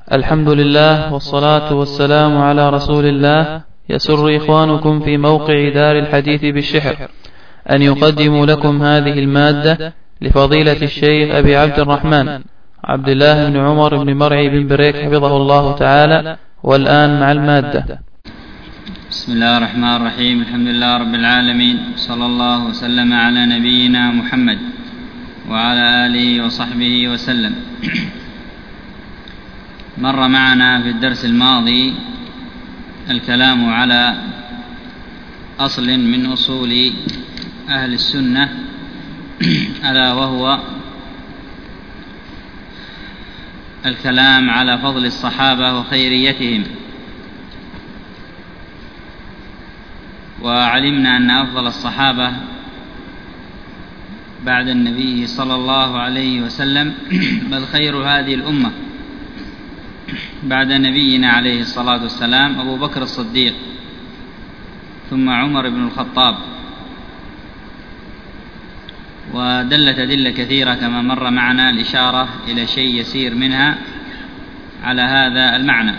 الحمد لله والصلاة والسلام على رسول الله. يسر إخوانكم في موقع دار الحديث بالشحر أن يقدموا لكم هذه المادة لفضيلة الشيخ أبي عبد الرحمن عبد الله بن عمر بن مرعي بن بريك حفظه الله تعالى. والآن مع المادة. بسم الله الرحمن الرحيم. الحمد لله رب العالمين، صلى الله وسلم على نبينا محمد وعلى آله وصحبه وسلم. مر معنا في الدرس الماضي الكلام على أصل من أصول أهل السنة، ألا وهو الكلام على فضل الصحابة وخيريتهم. وعلمنا أن أفضل الصحابة بعد النبي صلى الله عليه وسلم، بل خير هذه الأمة بعد نبينا عليه الصلاة والسلام، أبو بكر الصديق، ثم عمر بن الخطاب. ودلت أدلة كثيرة كما مر معنا الإشارة إلى شيء يسير منها على هذا المعنى.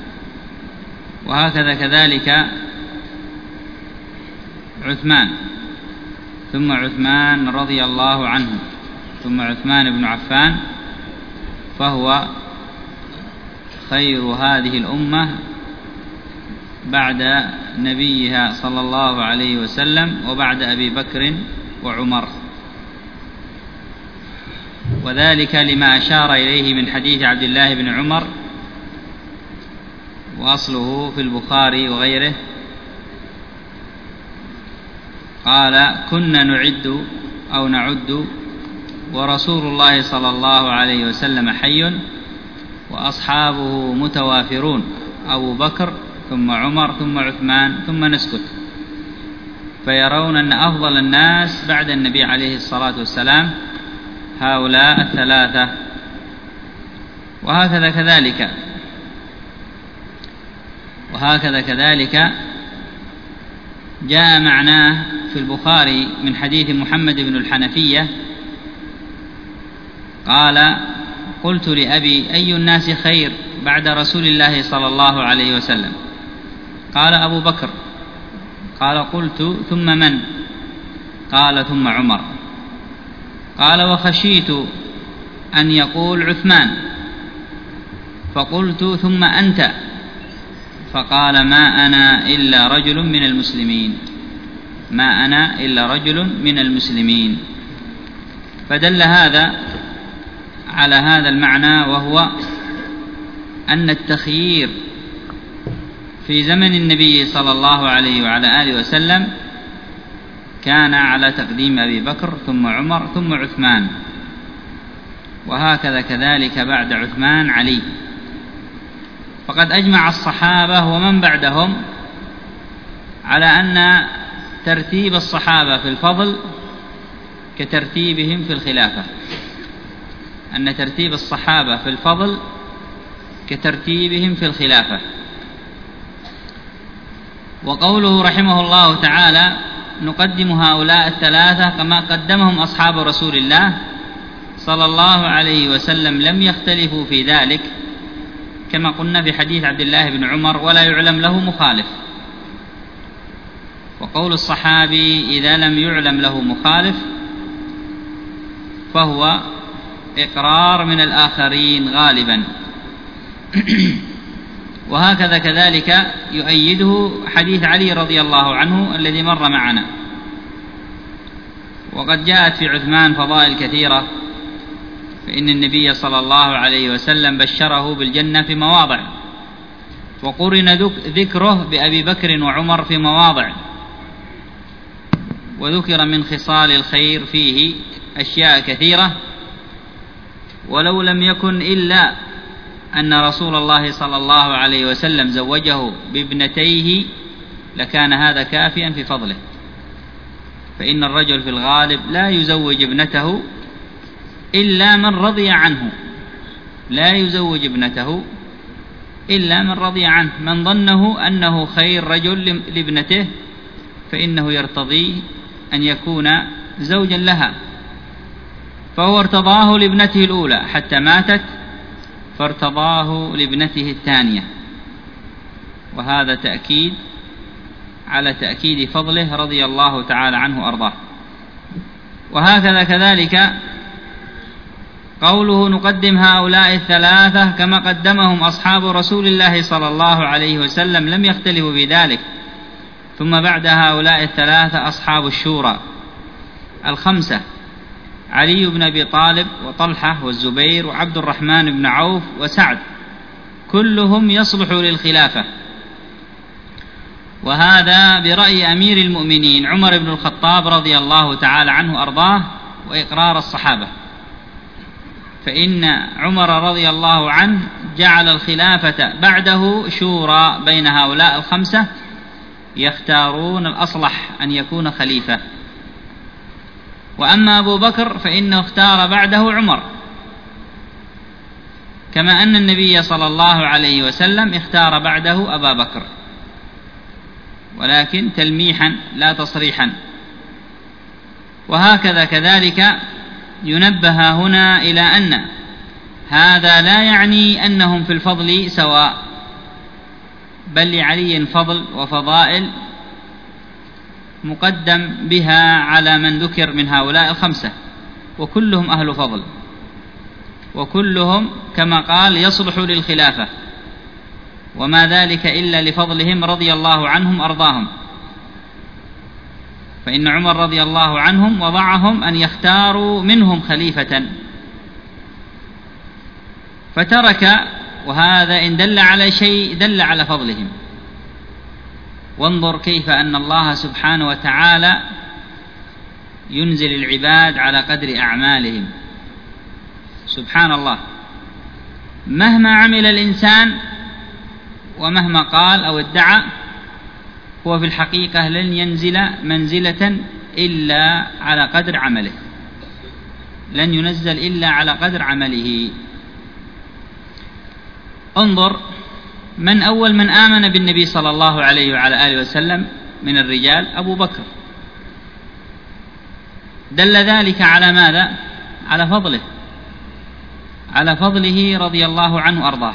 وهكذا كذلك عثمان، ثم عثمان رضي الله عنه، ثم عثمان بن عفان، فهو خير هذه الأمة بعد نبيها صلى الله عليه وسلم، وبعد أبي بكر وعمر. وذلك لما أشار إليه من حديث عبد الله بن عمر، وأصله في البخاري وغيره، قال: كنا نعد ورسول الله صلى الله عليه وسلم حي وأصحابه متوافرون، أبو بكر ثم عمر ثم عثمان ثم نسكت، فيرون أن أفضل الناس بعد النبي عليه الصلاة والسلام هؤلاء الثلاثة. وهكذا كذلك جاء معناه في البخاري من حديث محمد بن الحنفية قال: قلت لأبي: أي الناس خير بعد رسول الله صلى الله عليه وسلم؟ قال: أبو بكر. قال: قلت: ثم من؟ قال: ثم عمر. قال: وخشيت أن يقول عثمان، فقلت: ثم أنت؟ فقال: ما أنا إلا رجل من المسلمين. فدل هذا على هذا المعنى، وهو أن التخيير في زمن النبي صلى الله عليه وعلى آله وسلم كان على تقديم أبي بكر ثم عمر ثم عثمان، وهكذا كذلك بعد عثمان علي. فقد أجمع الصحابة ومن بعدهم على أن ترتيب الصحابة في الفضل كترتيبهم في الخلافة، أن ترتيب الصحابة في الفضل كترتيبهم في الخلافة. وقوله رحمه الله تعالى: نقدم هؤلاء الثلاثة كما قدمهم أصحاب رسول الله صلى الله عليه وسلم، لم يختلفوا في ذلك، كما قلنا في حديث عبد الله بن عمر: ولا يعلم له مخالف. وقول الصحابي: إذا لم يعلم له مخالف، فهو إقرار من الآخرين غالبا. وهكذا كذلك يؤيده حديث علي رضي الله عنه الذي مر معنا. وقد جاءت في عثمان فضائل كثيرة، فإن النبي صلى الله عليه وسلم بشره بالجنة في مواضع، وقرن ذكره بأبي بكر وعمر في مواضع، وذكر من خصال الخير فيه أشياء كثيرة. ولو لم يكن إلا أن رسول الله صلى الله عليه وسلم زوجه بابنتيه لكان هذا كافيا في فضله، فإن الرجل في الغالب لا يزوج ابنته إلا من رضي عنه، من ظنه أنه خير رجل لابنته فإنه يرتضي أن يكون زوجا لها، فهو ارتضاه لابنته الأولى حتى ماتت، فارتضاه لابنته الثانية، وهذا تأكيد على تأكيد فضله رضي الله تعالى عنه وأرضاه. وهكذا كذلك قوله نقدم هؤلاء الثلاثة كما قدمهم أصحاب رسول الله صلى الله عليه وسلم لم يختلفوا بذلك. ثم بعد هؤلاء الثلاثة أصحاب الشورى الخمسة: علي بن أبي طالب وطلحة والزبير وعبد الرحمن بن عوف وسعد، كلهم يصلح للخلافة، وهذا برأي أمير المؤمنين عمر بن الخطاب رضي الله تعالى عنه وأرضاه وإقرار الصحابة، فإن عمر رضي الله عنه جعل الخلافة بعده شورى بين هؤلاء الخمسة يختارون الأصلح أن يكون خليفة. وأما أبو بكر فإنه اختار بعده عمر، كما أن النبي صلى الله عليه وسلم اختار بعده أبا بكر، ولكن تلميحا لا تصريحا. وهكذا كذلك ينبه هنا إلى أن هذا لا يعني أنهم في الفضل سواء، بل لعلي فضل وفضائل مقدم بها على من ذكر من هؤلاء الخمسة، وكلهم أهل فضل، وكلهم كما قال يصلح للخلافة، وما ذلك إلا لفضلهم رضي الله عنهم أرضاهم. فإن عمر رضي الله عنهم وضعهم أن يختاروا منهم خليفة فترك، وهذا إن دل على شيء دل على فضلهم. وانظر كيف أن الله سبحانه وتعالى ينزل العباد على قدر أعمالهم. سبحان الله، مهما عمل الإنسان ومهما قال أو ادعى هو في الحقيقة لن ينزل منزلة إلا على قدر عمله، لن ينزل إلا على قدر عمله. انظر من أول من آمن بالنبي صلى الله عليه وعلى آله وسلم من الرجال أبو بكر، دل ذلك على ماذا؟ على فضله، على فضله رضي الله عنه أرضاه.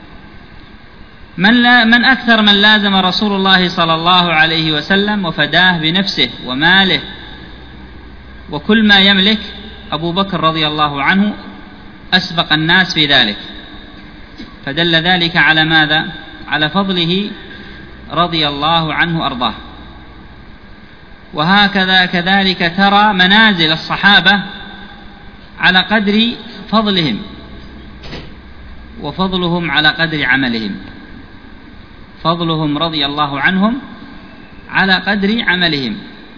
من أكثر من لازم رسول الله صلى الله عليه وسلم وفداه بنفسه وماله وكل ما يملك؟ أبو بكر رضي الله عنه أسبق الناس في ذلك، فدل ذلك على ماذا؟ على فضله رضي الله عنه أرضاه. وهكذا كذلك ترى منازل الصحابة على قدر فضلهم، وفضلهم على قدر عملهم، فضلهم رضي الله عنهم على قدر عملهم.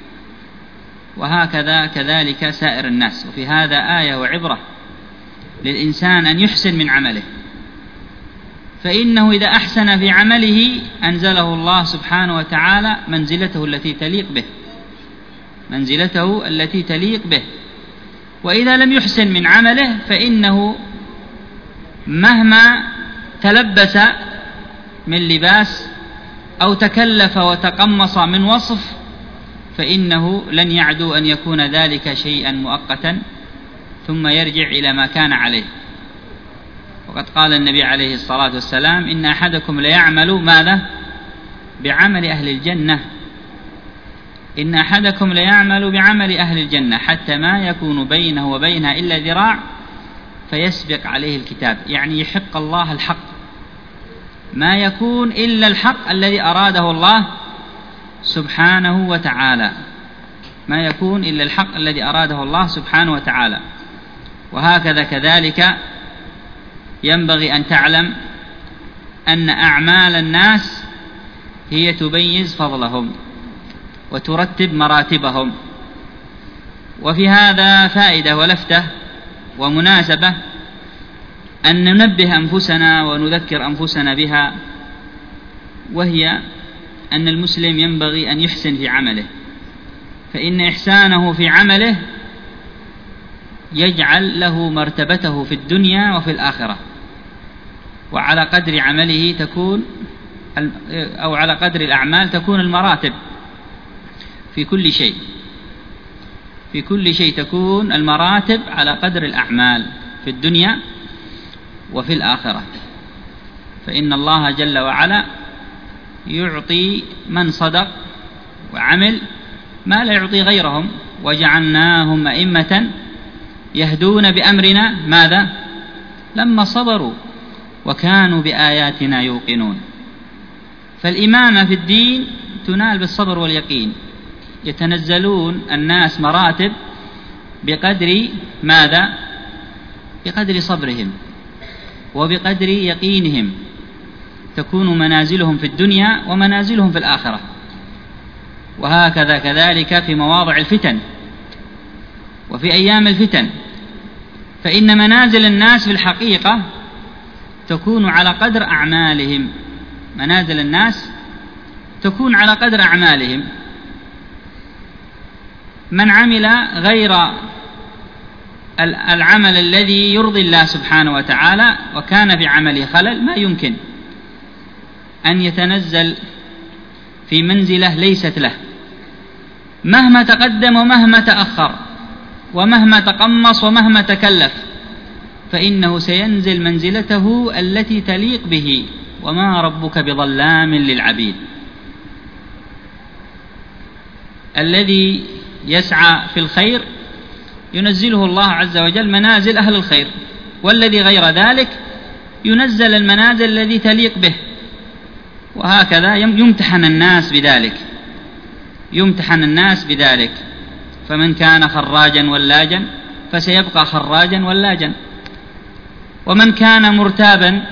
وهكذا كذلك سائر الناس. وفي هذا آية وعبرة للإنسان أن يحسن من عمله، فإنه إذا أحسن في عمله أنزله الله سبحانه وتعالى منزلته التي تليق به، منزلته التي تليق به. وإذا لم يحسن من عمله فإنه مهما تلبس من لباس أو تكلف وتقمص من وصف فإنه لن يعدو أن يكون ذلك شيئا مؤقتا ثم يرجع إلى ما كان عليه. وقد قال النبي عليه الصلاة والسلام: إن أحدكم ليعمل ماذا؟ بعمل أهل الجنة، إن أحدكم ليعمل بعمل أهل الجنة حتى ما يكون بينه وبينها إلا ذراع فيسبق عليه الكتاب. يعني يحق الله الحق، ما يكون إلا الحق الذي أراده الله سبحانه وتعالى، ما يكون إلا الحق الذي أراده الله سبحانه وتعالى. وهكذا كذلك ينبغي أن تعلم أن أعمال الناس هي تميز فضلهم وترتب مراتبهم. وفي هذا فائدة ولفتة ومناسبة أن ننبه أنفسنا ونذكر أنفسنا بها، وهي أن المسلم ينبغي أن يحسن في عمله، فإن إحسانه في عمله يجعل له مرتبته في الدنيا وفي الآخرة. وعلى قدر عمله تكون، أو على قدر الأعمال تكون المراتب في كل شيء، في كل شيء تكون المراتب على قدر الأعمال في الدنيا وفي الآخرة، فإن الله جل وعلا يعطي من صدق وعمل ما لا يعطي غيرهم. وجعلناهم أئمة يهدون بأمرنا ماذا؟ لما صبروا وكانوا بآياتنا يوقنون. فالإمامة في الدين تنال بالصبر واليقين. يتنزلون الناس مراتب بقدر ماذا؟ بقدر صبرهم وبقدر يقينهم تكون منازلهم في الدنيا ومنازلهم في الآخرة. وهكذا كذلك في مواضع الفتن وفي أيام الفتن، فإن منازل الناس في الحقيقة تكون على قدر أعمالهم. منازل الناس تكون على قدر أعمالهم. من عمل غير العمل الذي يرضي الله سبحانه وتعالى وكان في عمله خلل، ما يمكن أن يتنزل في منزلة ليست له، مهما تقدم ومهما تأخر ومهما تقمص ومهما تكلف، فإنه سينزل منزلته التي تليق به، وما ربك بظلام للعبيد. الذي يسعى في الخير ينزله الله عز وجل منازل أهل الخير، والذي غير ذلك ينزل المنازل الذي تليق به. وهكذا يمتحن الناس بذلك، يمتحن الناس بذلك. فمن كان خراجا ولاجا فسيبقى خراجا ولاجا، ومن كان مرتابا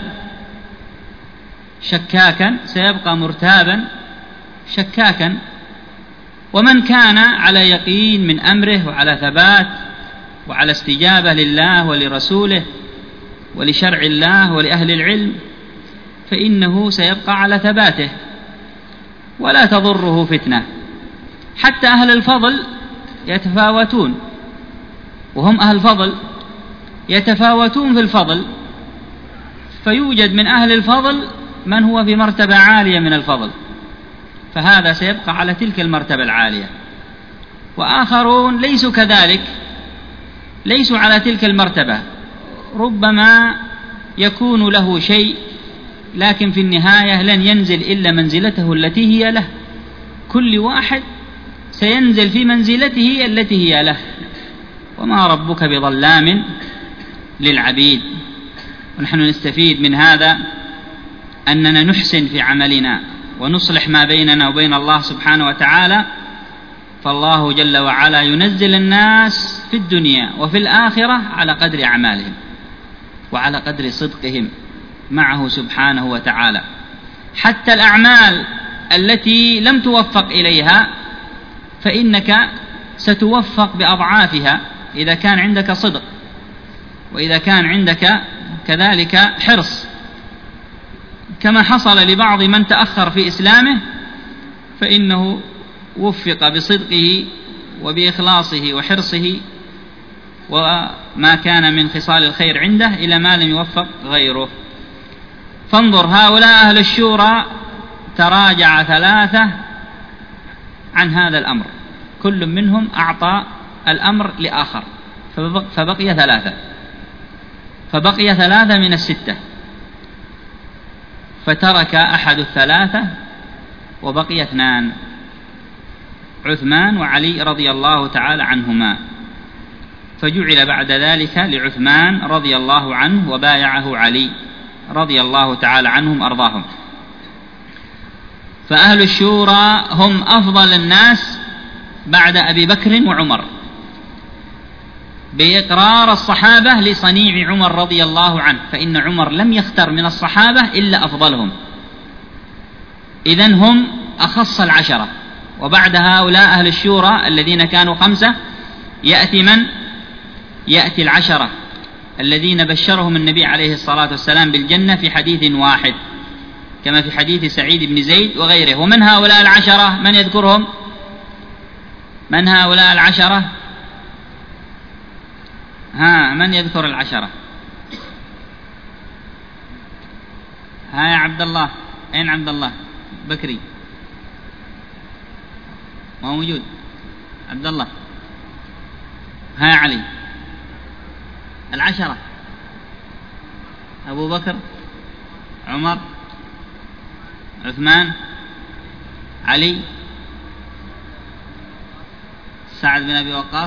شكاكا سيبقى مرتابا شكاكا، ومن كان على يقين من أمره وعلى ثبات وعلى استجابة لله ولرسوله ولشرع الله ولأهل العلم فإنه سيبقى على ثباته ولا تضره فتنة. حتى أهل الفضل يتفاوتون، وهم أهل الفضل يتفاوتون في الفضل، فيوجد من أهل الفضل من هو في مرتبة عالية من الفضل، فهذا سيبقى على تلك المرتبة العالية. وآخرون ليسوا كذلك، ليسوا على تلك المرتبة، ربما يكون له شيء لكن في النهاية لن ينزل إلا منزلته التي هي له. كل واحد سينزل في منزلته التي هي له، وما ربك بظلام للعبيد. ونحن نستفيد من هذا أننا نحسن في عملنا ونصلح ما بيننا وبين الله سبحانه وتعالى، فالله جل وعلا ينزل الناس في الدنيا وفي الآخرة على قدر أعمالهم وعلى قدر صدقهم معه سبحانه وتعالى. حتى الأعمال التي لم توفق إليها فإنك ستوفق بأضعافها إذا كان عندك صدق، وإذا كان عندك كذلك حرص، كما حصل لبعض من تأخر في إسلامه فإنه وفق بصدقه وبإخلاصه وحرصه وما كان من خصال الخير عنده إلى ما لم يوفق غيره. فانظر، هؤلاء أهل الشورى تراجع ثلاثة عن هذا الأمر، كل منهم أعطى الأمر لآخر، فبقي ثلاثة من الستة، فترك أحد الثلاثة وبقي اثنان، عثمان وعلي رضي الله تعالى عنهما، فجعل بعد ذلك لعثمان رضي الله عنه وبايعه علي رضي الله تعالى عنهم أرضاهم. فأهل الشورى هم أفضل الناس بعد أبي بكر وعمر، بإقرار الصحابة لصنيع عمر رضي الله عنه، فإن عمر لم يختر من الصحابة إلا أفضلهم، إذن هم أخص العشرة. وبعد هؤلاء أهل الشورى الذين كانوا خمسة يأتي من؟ يأتي العشرة الذين بشرهم النبي عليه الصلاة والسلام بالجنة في حديث واحد، كما في حديث سعيد بن زيد وغيره. ومن هؤلاء العشرة من يذكرهم؟ من هؤلاء العشرة؟ من يذكر العشرة؟ يا عبد الله، أين عبد الله بكري؟ ما هو موجود. عبد الله، يا علي، العشرة أبو بكر، عمر، عثمان، علي، سعد بن أبي وقاص،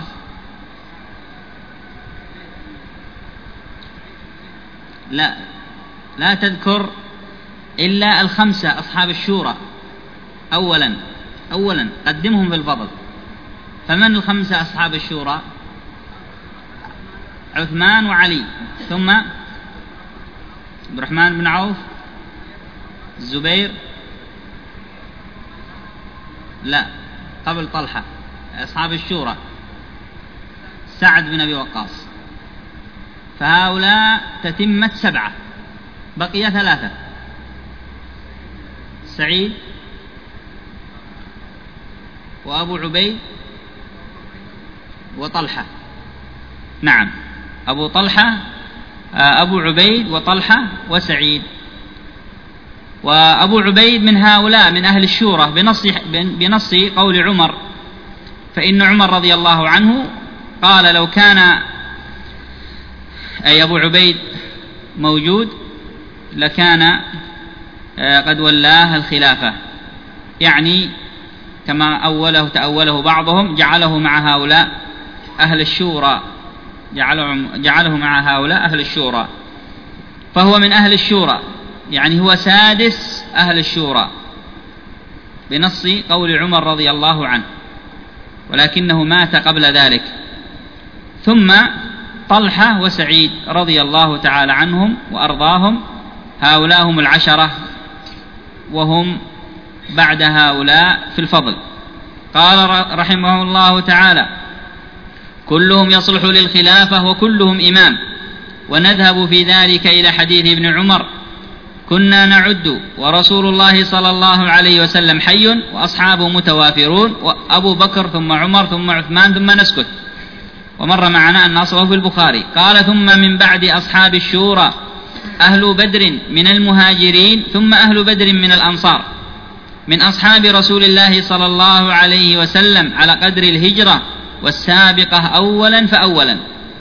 لا تذكر إلا الخمسة أصحاب الشورى أولا قدمهم في الفضل. فمن الخمسة أصحاب الشورى؟ عثمان وعلي، ثم عبد الرحمن بن عوف، الزبير، لا قبل طلحة أصحاب الشورى سعد بن أبي وقاص. فهؤلاء تتمة 7، بقي 3: سعيد وأبو عبيد وطلحة. نعم، أبو عبيد وطلحة وسعيد. وأبو عبيد من هؤلاء من أهل الشورى بنص قول عمر، فإن عمر رضي الله عنه قال لو كان أي أبو عبيد موجود لكان قد ولاه الخلافة، يعني كما تأوله بعضهم جعله مع هؤلاء أهل الشورى، جعله مع هؤلاء أهل الشورى، فهو من أهل الشورى، يعني هو سادس أهل الشورى بنص قول عمر رضي الله عنه، ولكنه مات قبل ذلك. ثم طلحة وسعيد رضي الله تعالى عنهم وأرضاهم، هؤلاء هم 10 وهم بعد هؤلاء في الفضل. قال رحمه الله تعالى: كلهم يصلح للخلافة وكلهم إمام، ونذهب في ذلك إلى حديث ابن عمر: كنا نعد ورسول الله صلى الله عليه وسلم حي وأصحابه متوافرون، وأبو بكر ثم عمر ثم عثمان ثم نسكت. ومر معنا أن أصله في البخاري. قال: ثم من بعد أصحاب الشورى أهل بدر من المهاجرين، ثم أهل بدر من الأنصار، من أصحاب رسول الله صلى الله عليه وسلم على قدر الهجرة والسابقة أولا فأولا.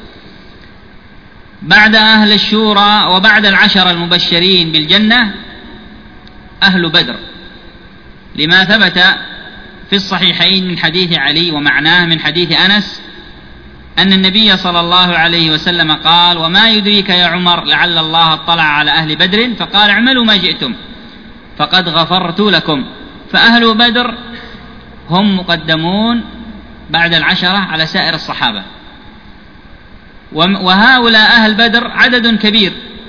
بعد أهل الشورى وبعد 10 المبشرين بالجنة أهل بدر، لما ثبت في الصحيحين من حديث علي ومعناه من حديث أنس أن النبي صلى الله عليه وسلم قال: وما يدريك يا عمر لعل الله اطلع على أهل بدر فقال: اعملوا ما جئتم فقد غفرت لكم. فأهل بدر هم مقدمون بعد 10 على سائر الصحابة، وهؤلاء أهل بدر عدد كبير،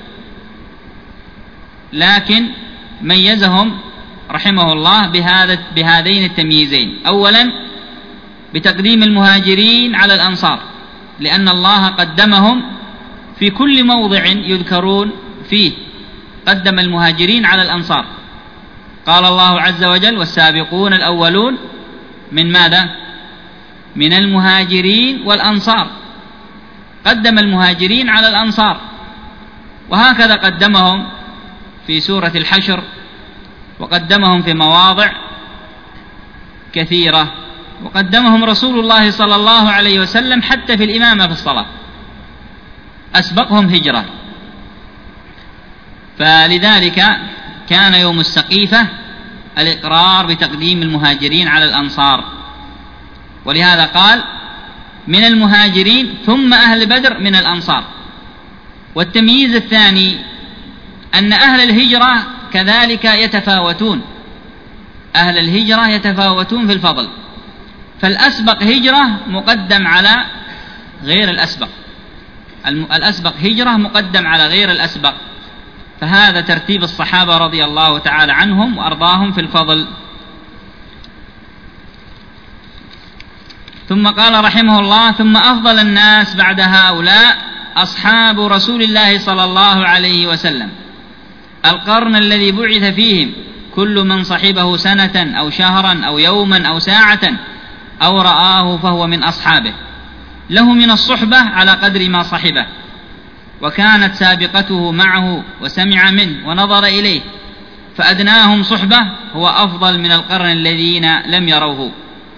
لكن ميزهم رحمه الله بهذين التمييزين: أولا بتقديم المهاجرين على الأنصار، لأن الله قدمهم في كل موضع يذكرون فيه، قدم المهاجرين على الأنصار. قال الله عز وجل: والسابقون الأولون من ماذا؟ من المهاجرين والأنصار، قدم المهاجرين على الأنصار. وهكذا قدمهم في سورة الحشر، وقدمهم في مواضع كثيرة، وقدمهم رسول الله صلى الله عليه وسلم حتى في الإمامة في الصلاة، أسبقهم هجرة. فلذلك كان يوم السقيفة الإقرار بتقديم المهاجرين على الأنصار، ولهذا قال: من المهاجرين ثم أهل بدر من الأنصار. والتمييز الثاني أن أهل الهجرة كذلك يتفاوتون، أهل الهجرة يتفاوتون في الفضل، فالأسبق هجرة مقدم على غير الأسبق، الأسبق هجرة مقدم على غير الأسبق، فهذا ترتيب الصحابة رضي الله تعالى عنهم وأرضاهم في الفضل. ثم قال رحمه الله: ثم أفضل الناس بعد هؤلاء أصحاب رسول الله صلى الله عليه وسلم، القرن الذي بعث فيهم، كل من صحبه سنة أو شهرا أو يوما أو ساعة أو رآه فهو من أصحابه، له من الصحبة على قدر ما صحبه، وكانت سابقته معه وسمع منه ونظر إليه، فأدناهم صحبة هو أفضل من القرن الذين لم يروه.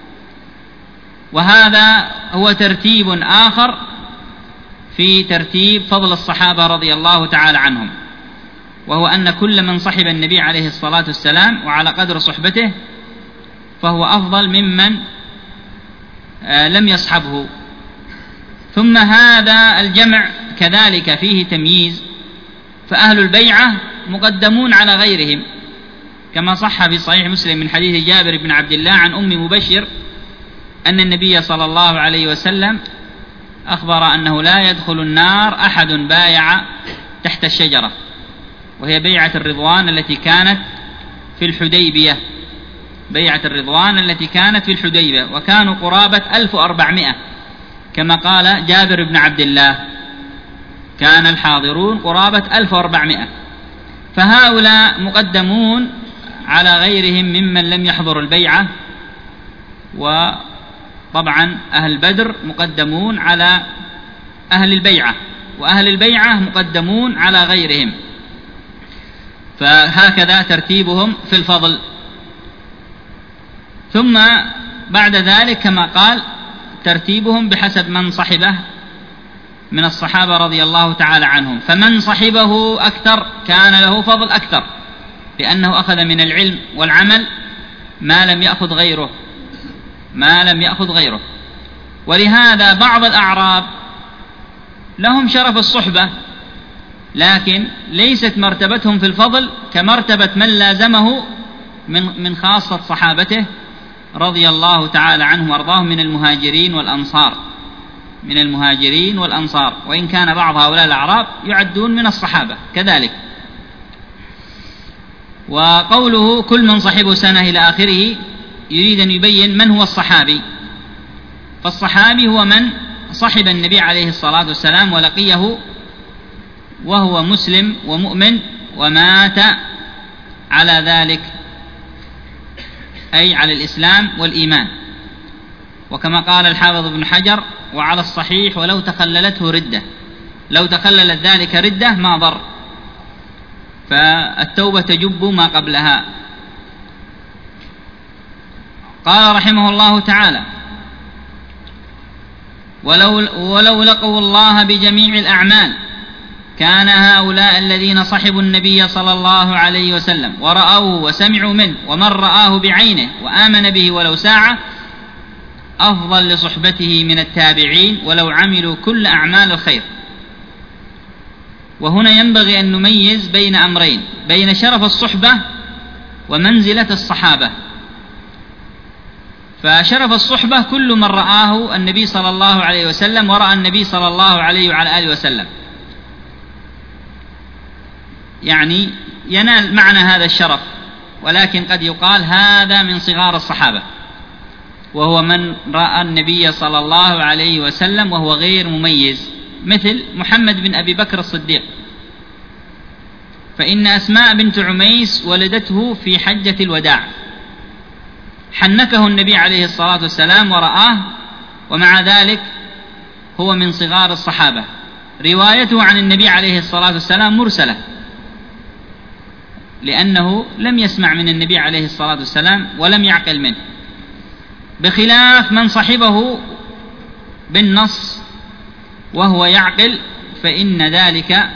وهذا هو ترتيب آخر في ترتيب فضل الصحابة رضي الله تعالى عنهم. وهو أن كل من صحب النبي عليه الصلاة والسلام وعلى قدر صحبته فهو أفضل ممن لم يصحبه. ثم هذا الجمع كذلك فيه تمييز، فأهل البيعة مقدمون على غيرهم، كما صح في صحيح مسلم من حديث جابر بن عبد الله عن أم مبشر أن النبي صلى الله عليه وسلم أخبر أنه لا يدخل النار أحد بايع تحت الشجرة، وهي بيعة الرضوان التي كانت في الحديبية، بيعة الرضوان التي كانت في الحديبية، وكانوا قرابة 1400 كما قال جابر بن عبد الله، كان الحاضرون قرابة 1400، فهؤلاء مقدمون على غيرهم ممن لم يحضر البيعة. وطبعا أهل بدر مقدمون على أهل البيعة، وأهل البيعة مقدمون على غيرهم، فهكذا ترتيبهم في الفضل. ثم بعد ذلك كما قال ترتيبهم بحسب من صحبه من الصحابة رضي الله تعالى عنهم، فمن صحبه أكثر كان له فضل أكثر، لأنه أخذ من العلم والعمل ما لم يأخذ غيره. ولهذا بعض الأعراب لهم شرف الصحبة، لكن ليست مرتبتهم في الفضل كمرتبة من لازمه من خاصة صحابته رضي الله تعالى عنه وارضاهم من المهاجرين والأنصار، وإن كان بعض هؤلاء الأعراب يعدون من الصحابة كذلك. وقوله كل من صحبه سنة إلى آخره يريد أن يبين من هو الصحابي، فالصحابي هو من صحب النبي عليه الصلاة والسلام ولقيه وهو مسلم ومؤمن ومات على ذلك، أي على الإسلام والإيمان. وكما قال الحافظ ابن حجر وعلى الصحيح ولو تخللته ردة، لو تخللت ذلك ردة ما ضر، فالتوبة تجب ما قبلها. قال رحمه الله تعالى ولو لقوا الله بجميع الأعمال كان هؤلاء الذين صحبوا النبي صلى الله عليه وسلم ورأوه وسمعوا منه ومن رآه بعينه وآمن به ولو ساعة أفضل لصحبته من التابعين ولو عملوا كل أعمال الخير. وهنا ينبغي أن نميز بين أمرين، بين شرف الصحبة ومنزلة الصحابة. فشرف الصحبة كل من رآه النبي صلى الله عليه وسلم ورأى النبي صلى الله عليه وعلى آله وسلم، يعني ينال معنى هذا الشرف، ولكن قد يقال هذا من صغار الصحابة، وهو من رأى النبي صلى الله عليه وسلم وهو غير مميز، مثل محمد بن أبي بكر الصديق، فإن أسماء بنت عميس ولدته في حجة الوداع، حنكه النبي عليه الصلاة والسلام ورآه، ومع ذلك هو من صغار الصحابة، روايته عن النبي عليه الصلاة والسلام مرسلة، لأنه لم يسمع من النبي عليه الصلاة والسلام ولم يعقل منه، بخلاف من صحبه بالنص وهو يعقل، فإن ذلك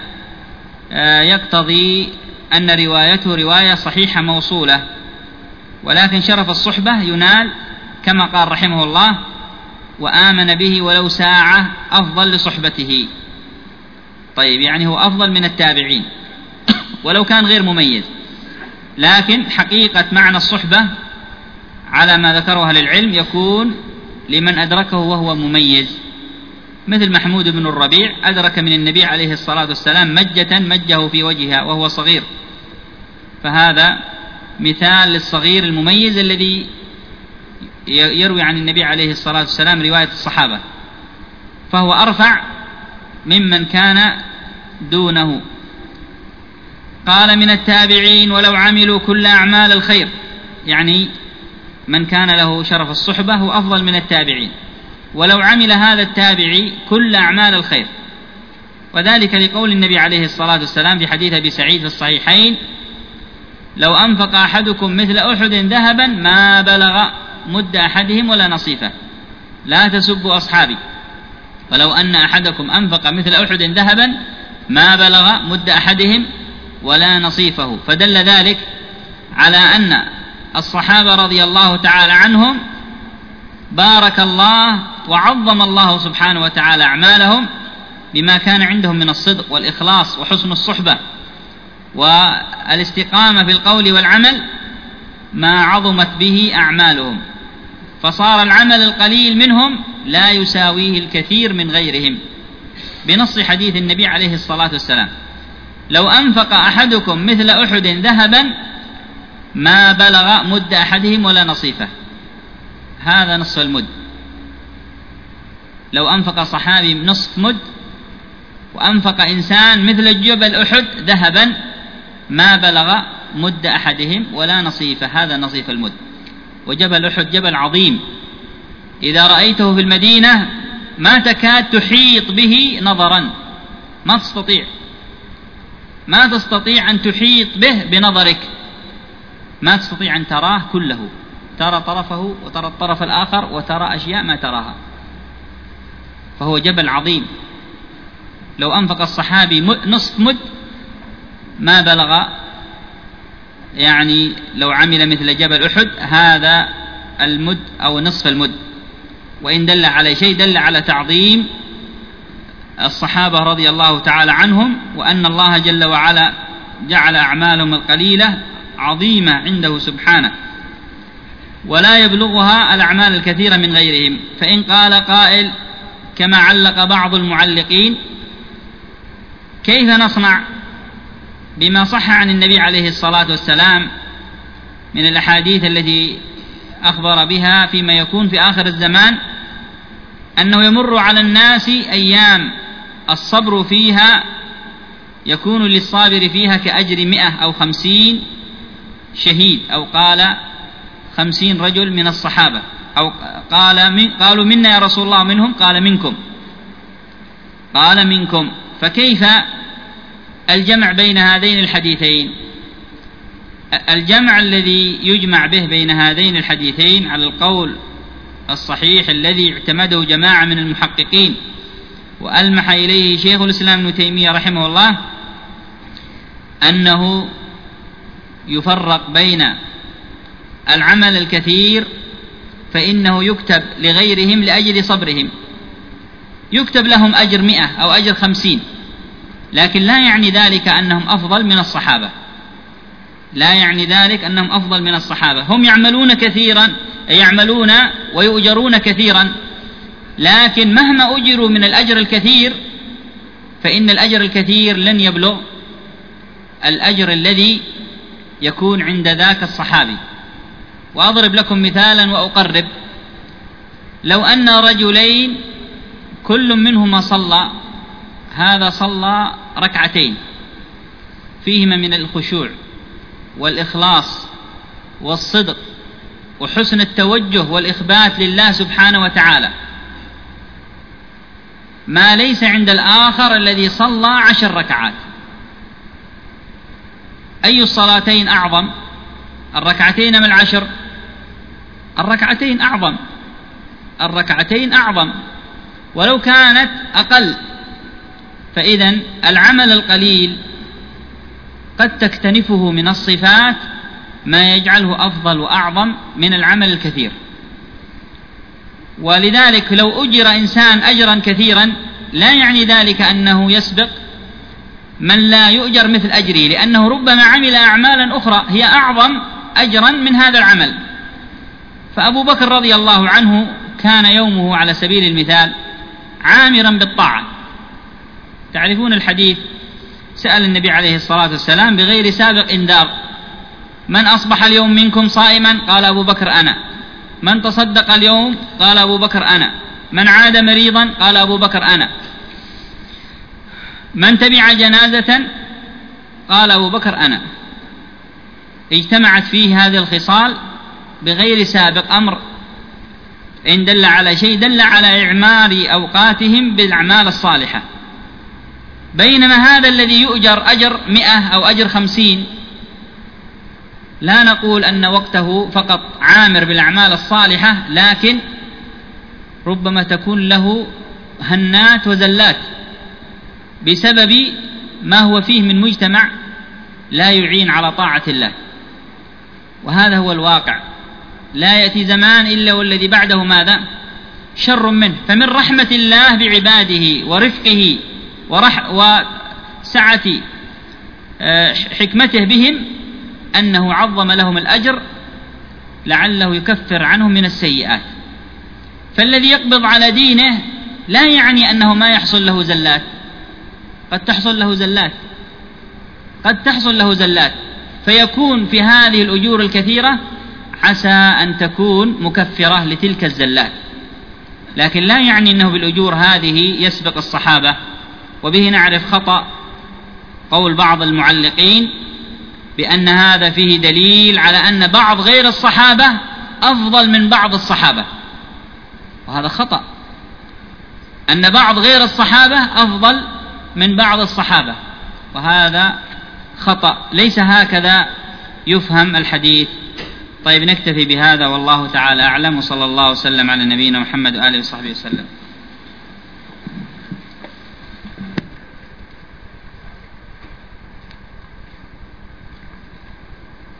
يقتضي أن روايته رواية صحيحة موصولة. ولكن شرف الصحبة ينال كما قال رحمه الله وآمن به ولو ساعة أفضل لصحبته. طيب، يعني هو أفضل من التابعين ولو كان غير مميز، لكن حقيقة معنى الصحبة على ما ذكره أهل العلم يكون لمن أدركه وهو مميز، مثل محمود بن الربيع أدرك من النبي عليه الصلاة والسلام مجة مجه في وجهها وهو صغير، فهذا مثال للصغير المميز الذي يروي عن النبي عليه الصلاة والسلام رواية الصحابة، فهو أرفع ممن كان دونه. قال من التابعين ولو عملوا كل أعمال الخير، يعني من كان له شرف الصحبة هو أفضل من التابعين، ولو عمل هذا التابعي كل أعمال الخير، وذلك لقول النبي عليه الصلاة والسلام في حديث أبي سعيد في الصحيحين لو أنفق أحدكم مثل أحد ذهبا ما بلغ مد أحدهم ولا نصيفه، لا تسبوا أصحابي، ولو أن أحدكم أنفق مثل أحد ذهبا ما بلغ مد أحدهم ولا نصيفه. فدل ذلك على أن الصحابة رضي الله تعالى عنهم بارك الله وعظم الله سبحانه وتعالى أعمالهم بما كان عندهم من الصدق والإخلاص وحسن الصحبة والاستقامة في القول والعمل، ما عظمت به أعمالهم، فصار العمل القليل منهم لا يساويه الكثير من غيرهم، بنص حديث النبي عليه الصلاة والسلام: لو أنفق أحدكم مثل أحد ذهبا ما بلغ مد أحدهم ولا نصيفه. هذا نصف المد. لو أنفق صحابي نصف مد وأنفق إنسان مثل جبل أحد ذهبا ما بلغ مد أحدهم ولا نصيفه. هذا نصيف المد. وجبل أحد جبل عظيم، إذا رأيته في المدينة ما تكاد تحيط به نظرا، ما تستطيع أن تحيط به بنظرك، ما تستطيع أن تراه كله، ترى طرفه وترى الطرف الآخر وترى أشياء ما تراها، فهو جبل عظيم. لو أنفق الصحابي نصف مد ما بلغ، يعني لو عمل مثل جبل أحد هذا المد أو نصف المد. وإن دل على شيء دل على تعظيم الصحابة رضي الله تعالى عنهم، وأن الله جل وعلا جعل أعمالهم القليلة عظيمة عنده سبحانه، ولا يبلغها الأعمال الكثيرة من غيرهم. فإن قال قائل كما علق بعض المعلقين: كيف نصنع بما صح عن النبي عليه الصلاة والسلام من الأحاديث التي أخبر بها فيما يكون في آخر الزمان، أنه يمر على الناس أيام الصبر فيها يكون للصابر فيها كأجر 100 أو 50 شهيد، أو قال 50 رجل من الصحابة، أو قالوا منا يا رسول الله، منهم قال منكم. فكيف الجمع بين هذين الحديثين؟ الجمع الذي يجمع به بين هذين الحديثين على القول الصحيح الذي اعتمده جماعة من المحققين وألمح إليه شيخ الإسلام ابن تيمية رحمه الله، أنه يفرق بين العمل الكثير فإنه يكتب لغيرهم لأجل صبرهم، يكتب لهم أجر 100 أو أجر 50، لكن لا يعني ذلك أنهم أفضل من الصحابة، لا يعني ذلك أنهم أفضل من الصحابة. هم يعملون ويؤجرون كثيرا، لكن مهما أجروا من الأجر الكثير فإن الأجر الكثير لن يبلغ الأجر الذي يكون عند ذاك الصحابي. وأضرب لكم مثالا وأقرب: لو أن رجلين كل منهما صلى، هذا صلى ركعتين فيهما من الخشوع والإخلاص والصدق وحسن التوجه والإخبات لله سبحانه وتعالى، ما ليس عند الآخر الذي صلى 10 ركعات. أي الصلاتين أعظم، الركعتين أم 10؟ الركعتين أعظم ولو كانت أقل. فإذن العمل القليل قد تكتنفه من الصفات ما يجعله أفضل وأعظم من العمل الكثير. ولذلك لو أجر إنسان أجرا كثيرا لا يعني ذلك أنه يسبق من لا يؤجر مثل أجره، لأنه ربما عمل أعمالا أخرى هي أعظم أجرا من هذا العمل. فأبو بكر رضي الله عنه كان يومه على سبيل المثال عامرا بالطاعة. تعرفون الحديث، سأل النبي عليه الصلاة والسلام بغير سابق إنذار: من أصبح اليوم منكم صائما؟ قال أبو بكر أنا. من تصدق اليوم؟ قال أبو بكر أنا. من عاد مريضا؟ قال أبو بكر أنا. من تبع جنازة؟ قال أبو بكر أنا. اجتمعت فيه هذه الخصال بغير سابق أمر. إن دل على شيء دل على إعمار أوقاتهم بالأعمال الصالحة. بينما هذا الذي يؤجر أجر 100 أو أجر 50 لا نقول أن وقته فقط عامر بالأعمال الصالحة، لكن ربما تكون له هنات وزلات بسبب ما هو فيه من مجتمع لا يعين على طاعة الله، وهذا هو الواقع. لا يأتي زمان إلا والذي بعده ماذا؟ شر منه. فمن رحمة الله بعباده ورفقه وسعة حكمته بهم أنه عظم لهم الأجر لعله يكفر عنهم من السيئات. فالذي يقبض على دينه لا يعني أنه ما يحصل له زلات، قد تحصل له زلات فيكون في هذه الأجور الكثيرة عسى أن تكون مكفرة لتلك الزلات، لكن لا يعني أنه بالأجور هذه يسبق الصحابة. وبه نعرف خطأ قول بعض المعلقين بأن هذا فيه دليل على أن بعض غير الصحابة أفضل من بعض الصحابة، وهذا خطأ، أن بعض غير الصحابة أفضل من بعض الصحابة، وهذا خطأ، ليس هكذا يفهم الحديث. طيب نكتفي بهذا والله تعالى أعلم، وصلى الله وسلم على نبينا محمد وآله وصحبه وسلم.